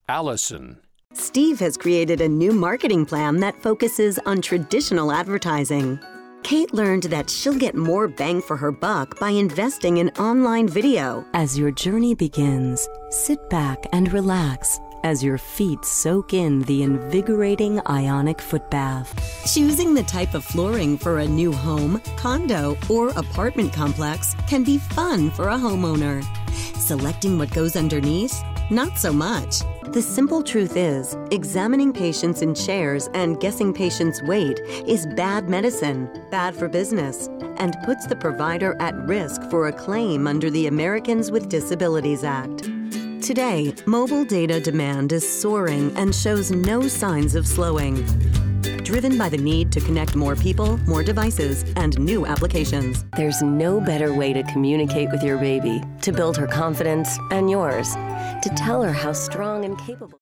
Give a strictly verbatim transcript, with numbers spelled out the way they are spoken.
Allison. Steve has created a new marketing plan that focuses on traditional advertising. Kate learned that she'll get more bang for her buck by investing in online video. As your journey begins, sit back and relax as your feet soak in the invigorating Ionic foot bath. Choosing the type of flooring for a new home, condo, or apartment complex can be fun for a homeowner. Selecting what goes underneath? Not so much. The simple truth is, examining patients in chairs and guessing patients' weight is bad medicine, bad for business, and puts the provider at risk for a claim under the Americans with Disabilities Act. Today, mobile data demand is soaring and shows no signs of slowing. Driven by the need to connect more people, more devices, and new applications. There's no better way to communicate with your baby, to build her confidence and yours, to tell her how strong and capable.